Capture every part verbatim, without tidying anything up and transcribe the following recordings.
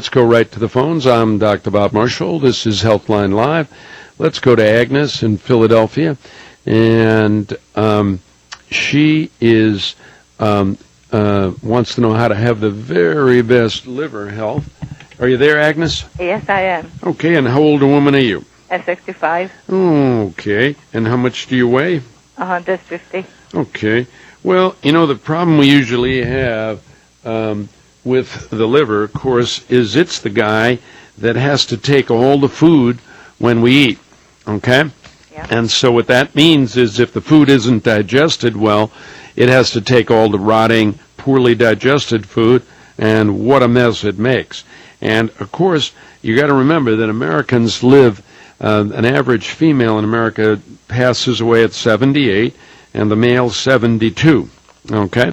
let's go right to the phones. I'm Doctor Bob Marshall. This is Healthline Live. Let's go to Agnes in Philadelphia. And um, she is um, uh, wants to know how to have the very best liver health. Are you there, Agnes? Yes, I am. Okay, and how old a woman are you? At sixty-five. Okay, and how much do you weigh? one hundred fifty. Okay. Well, you know, the problem we usually have um, with the liver, of course, is it's the guy that has to take all the food when we eat, okay? Yeah. And so what that means is if the food isn't digested well, it has to take all the rotting, poorly digested food, and what a mess it makes. And, of course, you got to remember that Americans live, uh, an average female in America passes away at seventy-eight, and the male seventy-two, okay?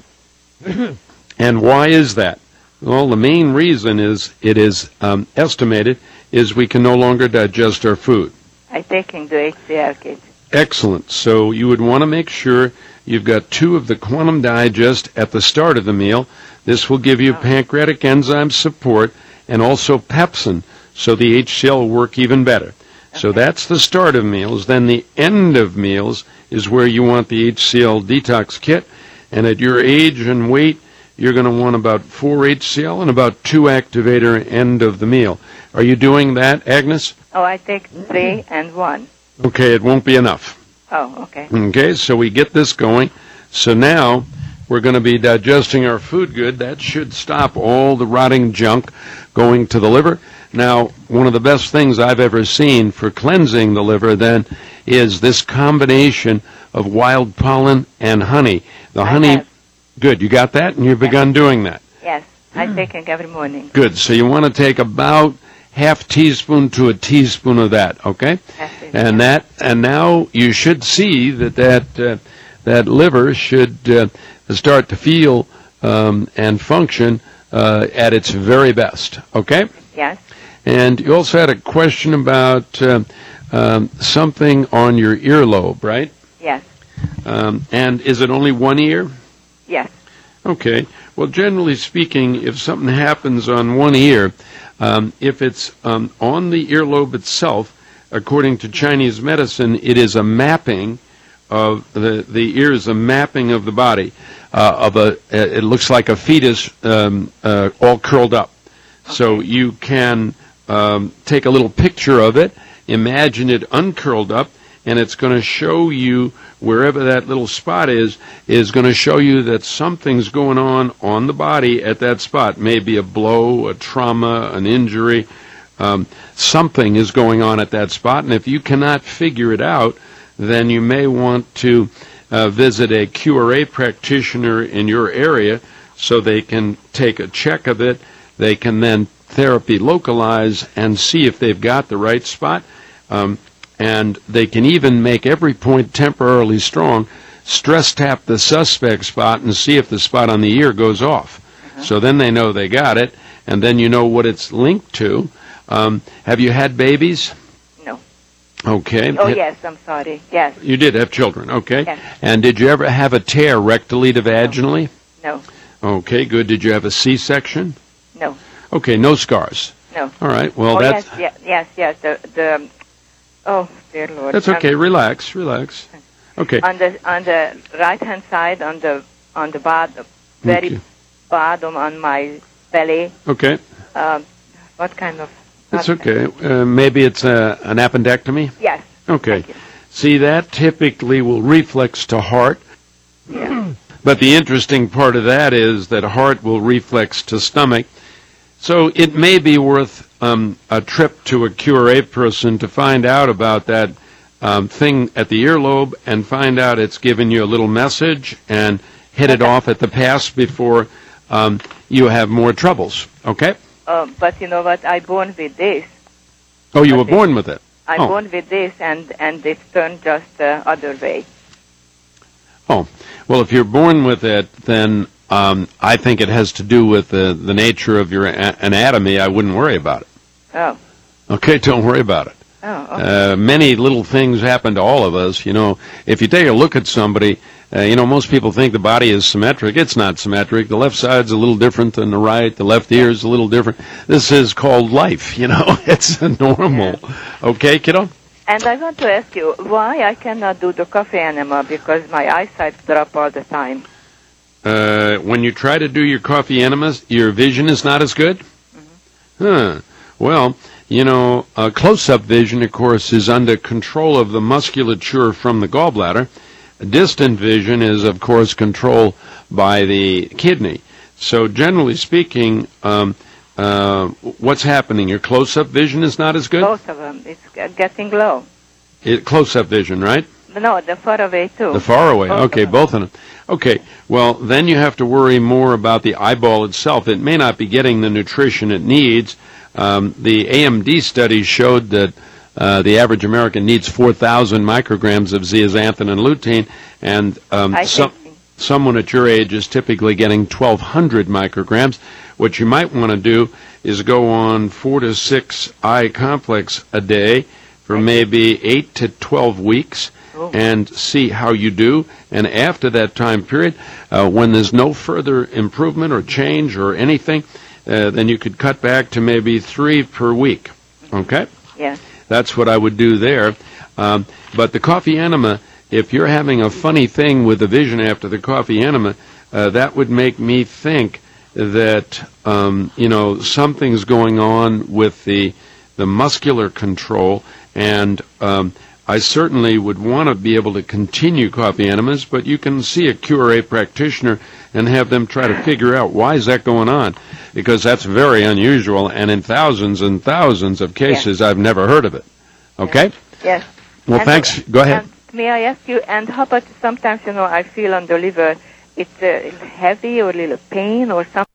And why is that? Well, the main reason is it is um, estimated is we can no longer digest our food. I'm taking the H C L kit. Excellent. So you would want to make sure you've got two of the Quantum Digest at the start of the meal. This will give you Oh. pancreatic enzyme support and also pepsin, so the H C L will work even better. So Okay. that's the start of meals. Then the end of meals is where you want the H C L detox kit. And at your age and weight, you're going to want about four H C L and about two activator end of the meal. Are you doing that, Agnes? Oh, I take three and one. Okay, it won't be enough. Oh, okay. Okay, so we get this going. So now we're going to be digesting our food good. That should stop all the rotting junk going to the liver. Now, one of the best things I've ever seen for cleansing the liver then is this combination of wild pollen and honey. The I honey, have. good, you got that? And you've begun doing that. Yes, I'm taking every morning. Good, so you want to take about half teaspoon to a teaspoon of that, okay? That's it. And that, and now you should see that that uh, that liver should uh, start to feel um, and function uh, at its very best. Okay. Yes. And you also had a question about uh, um, something on your earlobe, right? Yes. Um, and is it only one ear? Yes. Okay. Well, generally speaking, if something happens on one ear, um, if it's um, on the earlobe itself, according to Chinese medicine, it is a mapping of the the ear is a mapping of the body uh, of a. It looks like a fetus um, uh, all curled up. So Okay. you can um, take a little picture of it, imagine it uncurled up, and it's going to show you wherever that little spot is, is going to show you that something's going on on the body at that spot. Maybe a blow, a trauma, an injury. Um, something is going on at that spot, and if you cannot figure it out, then you may want to uh, visit a Q R A practitioner in your area so they can take a check of it. They can then therapy localize and see if they've got the right spot. Um, and they can even make every point temporarily strong, stress tap the suspect spot and see if the spot on the ear goes off. Uh-huh. So then they know they got it, and then you know what it's linked to. Um, have you had babies? No. Okay. Oh, yes, I'm sorry. Yes. You did have children, okay. Yes. And did you ever have a tear rectally to vaginally? No. Okay, good. Did you have a C-section? No. Okay, no scars. No. All right, well, oh, that's... yes, yes, yes, yes. The, the, oh, dear Lord. That's okay. Um, Relax, relax. Okay. On the on the right hand side, on the on the bottom, very Okay. bottom on my belly. Okay. Um, what kind of? That's what- okay. Uh, maybe it's a, an appendectomy? Yes. Okay. Thank you. See, that typically will reflex to heart. Yeah. But the interesting part of that is that heart will reflex to stomach. So it may be worth um, a trip to a Q R A person to find out about that um, thing at the earlobe and find out it's given you a little message and hit it Okay. off at the pass before um, you have more troubles. Okay? Uh, but you know what? I born with this. Oh, you were Okay. born with it. I Oh. born with this, and and it turned just the other way. Oh, well, if you're born with it, then um, I think it has to do with the, the nature of your a- anatomy. I wouldn't worry about it. Oh. Okay, don't worry about it. Oh. Okay. Uh, many little things happen to all of us. You know, if you take a look at somebody, Uh, you know, most people think the body is symmetric. It's not symmetric. The left side's a little different than the right. The left ear is a little different. This is called life, you know. It's normal. Okay, kiddo? And I want to ask you why I cannot do the coffee enema because my eyesight drop all the time. Uh, when you try to do your coffee enemas, your vision is not as good? Mm-hmm. Huh. Well, you know, uh, close-up vision, of course, is under control of the musculature from the gallbladder. Distant vision is, of course, controlled by the kidney. So generally speaking, um, uh, what's happening? Your close-up vision is not as good? Both of them. It's g- getting low. It, close-up vision, right? No, the far away, too. The far away. Both Okay, of them. both of them. Okay, well, then you have to worry more about the eyeball itself. It may not be getting the nutrition it needs. Um, the A M D study showed that uh, the average American needs four thousand micrograms of zeaxanthin and lutein, and um, I some, see. someone at your age is typically getting twelve hundred micrograms. What you might want to do is go on four to six eye complex a day for maybe eight to twelve weeks. Oh. And see how you do. And after that time period, uh, when there's no further improvement or change or anything, uh, then you could cut back to maybe three per week. Okay? Yes. That's what I would do there. Um, but the coffee enema, if you're having a funny thing with the vision after the coffee enema, uh, that would make me think that, um, you know, something's going on with the, the muscular control, and um, I certainly would want to be able to continue coffee enemas, but you can see a Q R A practitioner and have them try to figure out why is that going on, because that's very unusual, and in thousands and thousands of cases, Yes. I've never heard of it. Okay? Yes. Well, And- thanks. Go ahead. And may I ask you, and how about sometimes, you know, I feel on the liver, it's uh, heavy or a little pain or something?